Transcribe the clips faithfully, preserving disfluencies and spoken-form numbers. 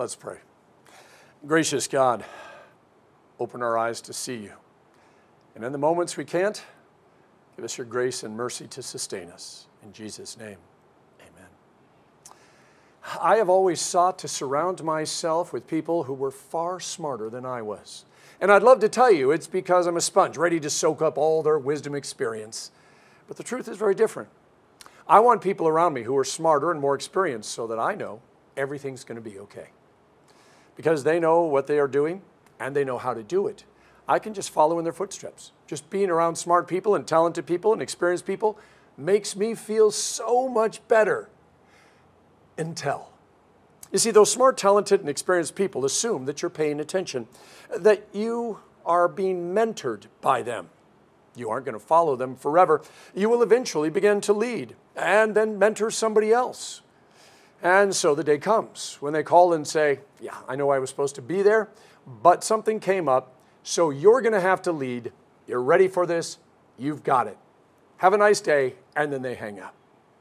Let's pray. Gracious God, open our eyes to see you. And in the moments we can't, give us your grace and mercy to sustain us. In Jesus' name, amen. I have always sought to surround myself with people who were far smarter than I was. And I'd love to tell you it's because I'm a sponge, ready to soak up all their wisdom experience. But the truth is very different. I want people around me who are smarter and more experienced so that I know everything's going to be okay. Because they know what they are doing and they know how to do it. I can just follow in their footsteps. Just being around smart people and talented people and experienced people makes me feel so much better until. You see, those smart, talented, and experienced people assume that you're paying attention, that you are being mentored by them. You aren't going to follow them forever. You will eventually begin to lead and then mentor somebody else. And so the day comes when they call and say, yeah, I know I was supposed to be there, but something came up, so you're going to have to lead. You're ready for this. You've got it. Have a nice day. And then they hang up.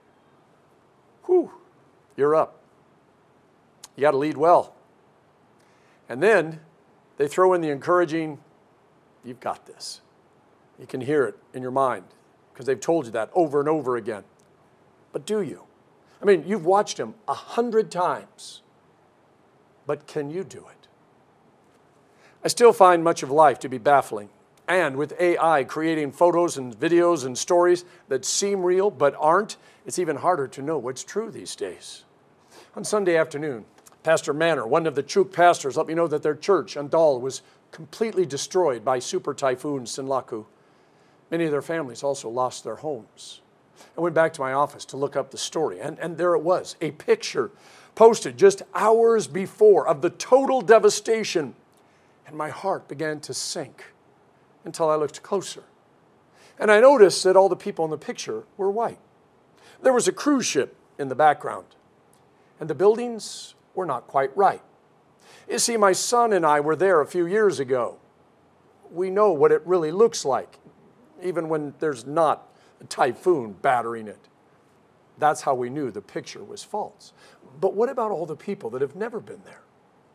Whew, you're up. You got to lead well. And then they throw in the encouraging, you've got this. You can hear it in your mind because they've told you that over and over again. But do you? I mean, you've watched him a hundred times, but can you do it? I still find much of life to be baffling. And with A I creating photos and videos and stories that seem real but aren't, it's even harder to know what's true these days. On Sunday afternoon, Pastor Manor, one of the Chuk pastors, let me know that their church, Andal, was completely destroyed by Super Typhoon Sinlaku. Many of their families also lost their homes. I went back to my office to look up the story, and, and there it was, a picture posted just hours before of the total devastation, and my heart began to sink until I looked closer. And I noticed that all the people in the picture were white. There was a cruise ship in the background, and the buildings were not quite right. You see, my son and I were there a few years ago. We know what it really looks like, even when there's not a typhoon battering it. That's how we knew the picture was false. But what about all the people that have never been there?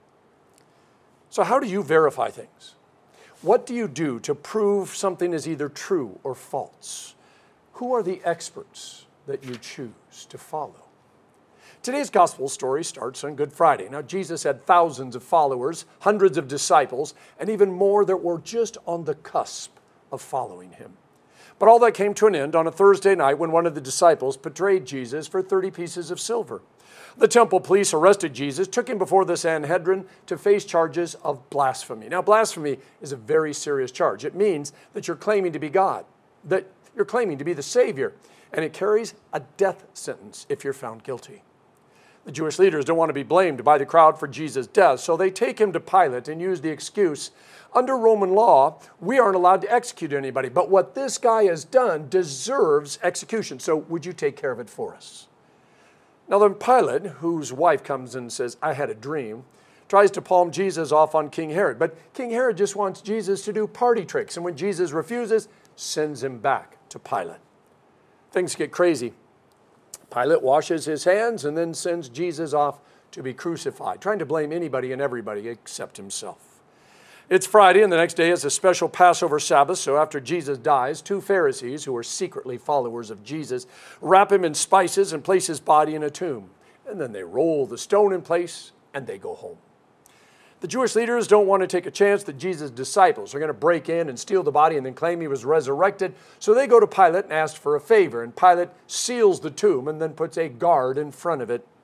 So how do you verify things? What do you do to prove something is either true or false? Who are the experts that you choose to follow? Today's gospel story starts on Good Friday. Now, Jesus had thousands of followers, hundreds of disciples, and even more that were just on the cusp of following him. But all that came to an end on a Thursday night when one of the disciples betrayed Jesus for thirty pieces of silver. The temple police arrested Jesus, took him before the Sanhedrin to face charges of blasphemy. Now, blasphemy is a very serious charge. It means that you're claiming to be God, that you're claiming to be the Savior, and it carries a death sentence if you're found guilty. The Jewish leaders don't want to be blamed by the crowd for Jesus' death, so they take him to Pilate and use the excuse, under Roman law, we aren't allowed to execute anybody, but what this guy has done deserves execution, so would you take care of it for us? Now then Pilate, whose wife comes and says, I had a dream, tries to palm Jesus off on King Herod, but King Herod just wants Jesus to do party tricks, and when Jesus refuses, sends him back to Pilate. Things get crazy. Pilate washes his hands and then sends Jesus off to be crucified, trying to blame anybody and everybody except himself. It's Friday, and the next day is a special Passover Sabbath, so after Jesus dies, two Pharisees, who were secretly followers of Jesus, wrap him in spices and place his body in a tomb. And then they roll the stone in place, and they go home. The Jewish leaders don't want to take a chance that Jesus' disciples are going to break in and steal the body and then claim he was resurrected, so they go to Pilate and ask for a favor, and Pilate seals the tomb and then puts a guard in front of it.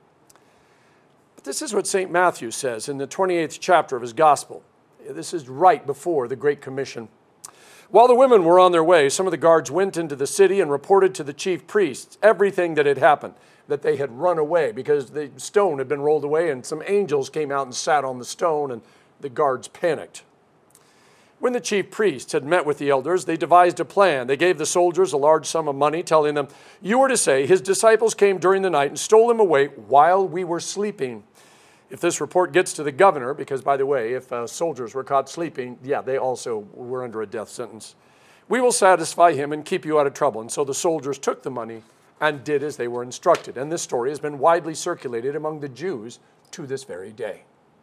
But this is what Saint Matthew says in the twenty-eighth chapter of his gospel. This is right before the Great Commission. While the women were on their way, some of the guards went into the city and reported to the chief priests everything that had happened, that they had run away because the stone had been rolled away and some angels came out and sat on the stone, and the guards panicked. When the chief priests had met with the elders, they devised a plan. They gave the soldiers a large sum of money, telling them, you are to say, his disciples came during the night and stole him away while we were sleeping. If this report gets to the governor, because, by the way, if uh, soldiers were caught sleeping, yeah, they also were under a death sentence, we will satisfy him and keep you out of trouble. And so the soldiers took the money and did as they were instructed. And this story has been widely circulated among the Jews to this very day.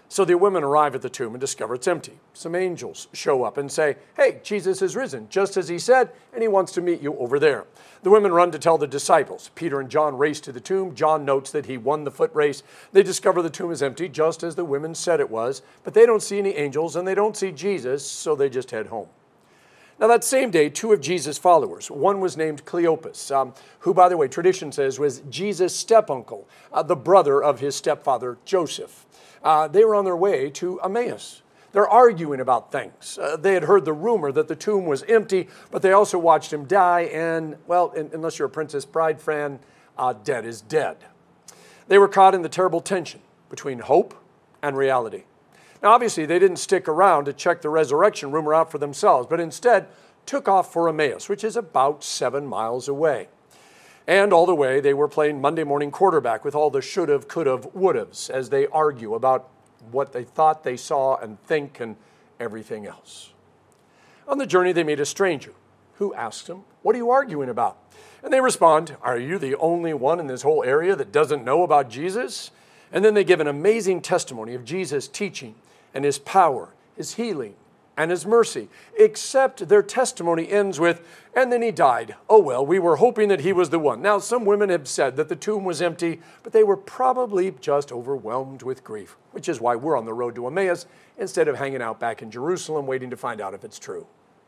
So the women arrive at the tomb and discover it's empty. Some angels show up and say, hey, Jesus is risen, just as he said, and he wants to meet you over there. The women run to tell the disciples. Peter and John race to the tomb. John notes that he won the foot race. They discover the tomb is empty, just as the women said it was, but they don't see any angels and they don't see Jesus, so they just head home. Now, that same day, two of Jesus' followers, one was named Cleopas, um, who, by the way, tradition says was Jesus' step-uncle, uh, the brother of his stepfather, Joseph. Uh, they were on their way to Emmaus. They're arguing about things. Uh, they had heard the rumor that the tomb was empty, but they also watched him die, and, well, in, unless you're a Princess Bride fan, uh, dead is dead. They were caught in the terrible tension between hope and reality. Now, obviously, they didn't stick around to check the resurrection rumor out for themselves, but instead took off for Emmaus, which is about seven miles away. And all the way, they were playing Monday morning quarterback with all the should-have, could-have, would-haves as they argue about what they thought they saw and think and everything else. On the journey, they meet a stranger who asks them, what are you arguing about? And they respond, are you the only one in this whole area that doesn't know about Jesus? And then they give an amazing testimony of Jesus' teaching and his power, his healing, and his mercy, except their testimony ends with, and then he died. Oh, well, we were hoping that he was the one. Now, some women have said that the tomb was empty, but they were probably just overwhelmed with grief, which is why we're on the road to Emmaus instead of hanging out back in Jerusalem waiting to find out if it's true.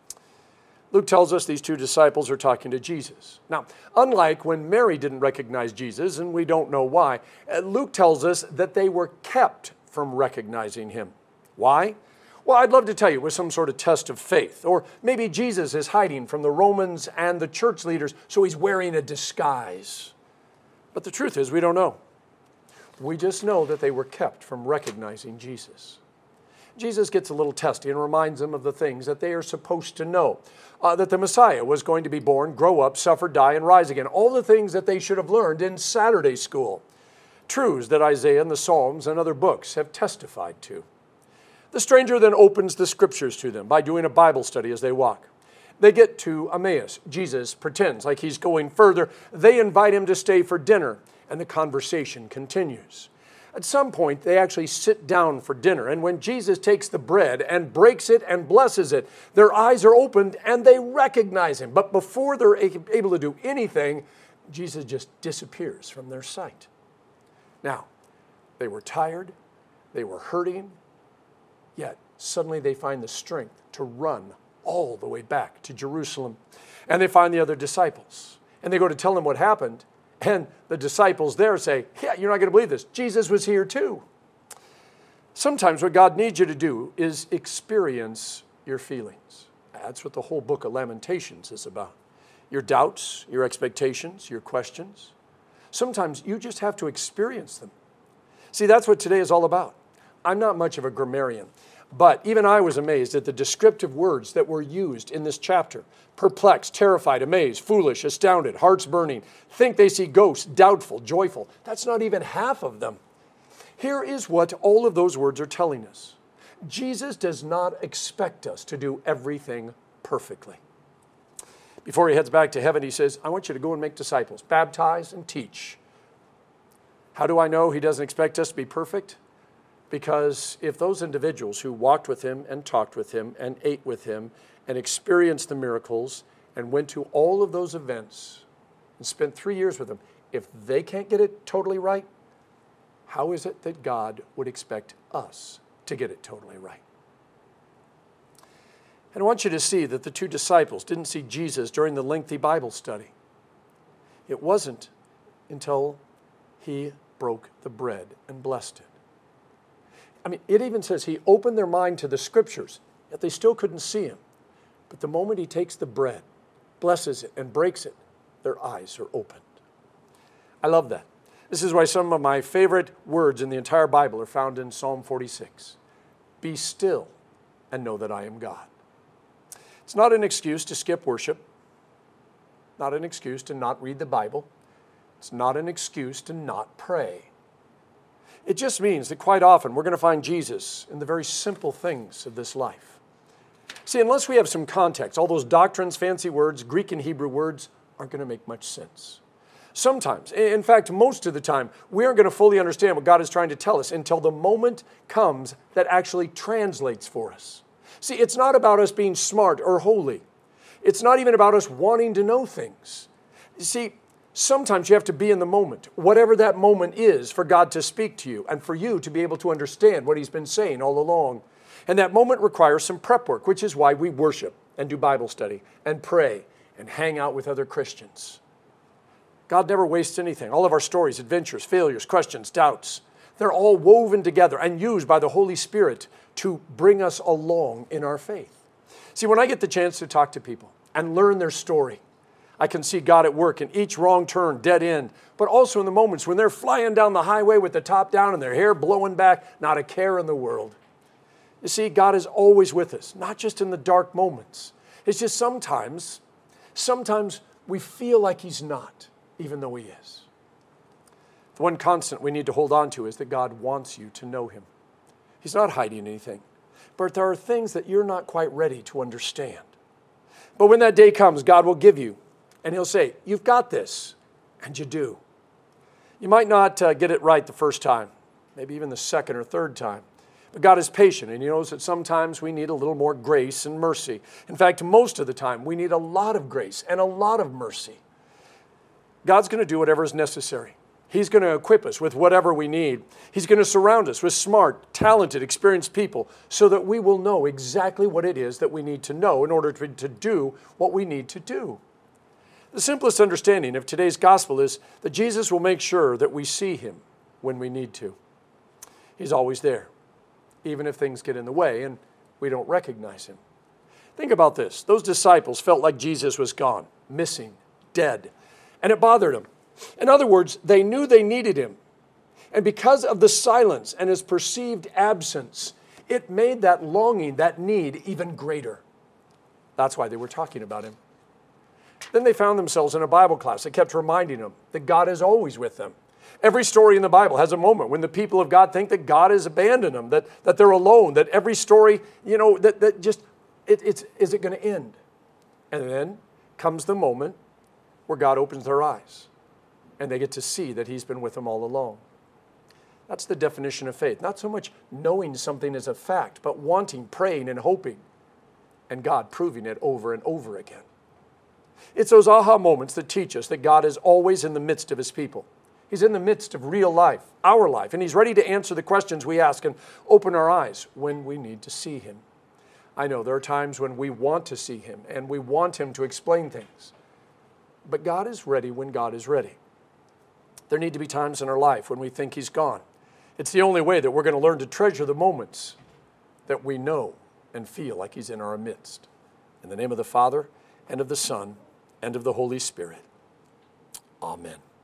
Luke tells us these two disciples are talking to Jesus. Now, unlike when Mary didn't recognize Jesus, and we don't know why, Luke tells us that they were kept from recognizing him. Why? Well, I'd love to tell you it was some sort of test of faith, or maybe Jesus is hiding from the Romans and the church leaders, so he's wearing a disguise. But the truth is, we don't know. We just know that they were kept from recognizing Jesus. Jesus gets a little testy and reminds them of the things that they are supposed to know. Uh, that the Messiah was going to be born, grow up, suffer, die, and rise again. All the things that they should have learned in Saturday school. Truths that Isaiah and the Psalms and other books have testified to. The stranger then opens the scriptures to them by doing a Bible study as they walk. They get to Emmaus. Jesus pretends like he's going further. They invite him to stay for dinner, and the conversation continues. At some point, they actually sit down for dinner, and when Jesus takes the bread and breaks it and blesses it, their eyes are opened and they recognize him. But before they're able to do anything, Jesus just disappears from their sight. Now, they were tired, they were hurting, yet suddenly they find the strength to run all the way back to Jerusalem. And they find the other disciples, and they go to tell them what happened. And the disciples there say, yeah, you're not going to believe this. Jesus was here too. Sometimes what God needs you to do is experience your feelings. That's what the whole book of Lamentations is about. Your doubts, your expectations, your questions. Sometimes you just have to experience them. See, that's what today is all about. I'm not much of a grammarian, but even I was amazed at the descriptive words that were used in this chapter. Perplexed, terrified, amazed, foolish, astounded, hearts burning, think they see ghosts, doubtful, joyful. That's not even half of them. Here is what all of those words are telling us. Jesus does not expect us to do everything perfectly. Before he heads back to heaven, he says, I want you to go and make disciples, baptize and teach. How do I know he doesn't expect us to be perfect? Because if those individuals who walked with him and talked with him and ate with him and experienced the miracles and went to all of those events and spent three years with him, if they can't get it totally right, how is it that God would expect us to get it totally right? And I want you to see that the two disciples didn't see Jesus during the lengthy Bible study. It wasn't until he broke the bread and blessed it. I mean, it even says he opened their mind to the scriptures, yet they still couldn't see him. But the moment he takes the bread, blesses it, and breaks it, their eyes are opened. I love that. This is why some of my favorite words in the entire Bible are found in Psalm forty-six. Be still and know that I am God. It's not an excuse to skip worship, not an excuse to not read the Bible. It's not an excuse to not pray. It just means that quite often we're going to find Jesus in the very simple things of this life. See, unless we have some context, all those doctrines, fancy words, Greek and Hebrew words aren't going to make much sense. Sometimes, in fact, most of the time, we aren't going to fully understand what God is trying to tell us until the moment comes that actually translates for us. See, it's not about us being smart or holy. It's not even about us wanting to know things. You see, sometimes you have to be in the moment, whatever that moment is, for God to speak to you and for you to be able to understand what He's been saying all along. And that moment requires some prep work, which is why we worship and do Bible study and pray and hang out with other Christians. God never wastes anything. All of our stories, adventures, failures, questions, doubts, they're all woven together and used by the Holy Spirit to bring us along in our faith. See, when I get the chance to talk to people and learn their story, I can see God at work in each wrong turn, dead end, but also in the moments when they're flying down the highway with the top down and their hair blowing back, not a care in the world. You see, God is always with us, not just in the dark moments. It's just sometimes, sometimes we feel like He's not, even though He is. The one constant we need to hold on to is that God wants you to know Him. He's not hiding anything, but there are things that you're not quite ready to understand. But when that day comes, God will give you, and He'll say, you've got this, and you do. You might not uh, get it right the first time, maybe even the second or third time, but God is patient, and He knows that sometimes we need a little more grace and mercy. In fact, most of the time, we need a lot of grace and a lot of mercy. God's going to do whatever is necessary. He's going to equip us with whatever we need. He's going to surround us with smart, talented, experienced people so that we will know exactly what it is that we need to know in order to, to do what we need to do. The simplest understanding of today's gospel is that Jesus will make sure that we see Him when we need to. He's always there, even if things get in the way and we don't recognize Him. Think about this. Those disciples felt like Jesus was gone, missing, dead. And it bothered them. In other words, they knew they needed Him. And because of the silence and His perceived absence, it made that longing, that need, even greater. That's why they were talking about Him. Then they found themselves in a Bible class that kept reminding them that God is always with them. Every story in the Bible has a moment when the people of God think that God has abandoned them, that, that they're alone, that every story, you know, that, that just, it, it's, is it going to end? And then comes the moment where God opens their eyes and they get to see that He's been with them all along. That's the definition of faith. Not so much knowing something as a fact, but wanting, praying, and hoping, and God proving it over and over again. It's those aha moments that teach us that God is always in the midst of His people. He's in the midst of real life, our life, and He's ready to answer the questions we ask and open our eyes when we need to see Him. I know there are times when we want to see Him and we want Him to explain things. But God is ready when God is ready. There need to be times in our life when we think He's gone. It's the only way that we're going to learn to treasure the moments that we know and feel like He's in our midst. In the name of the Father, and of the Son, and of the Holy Spirit. Amen.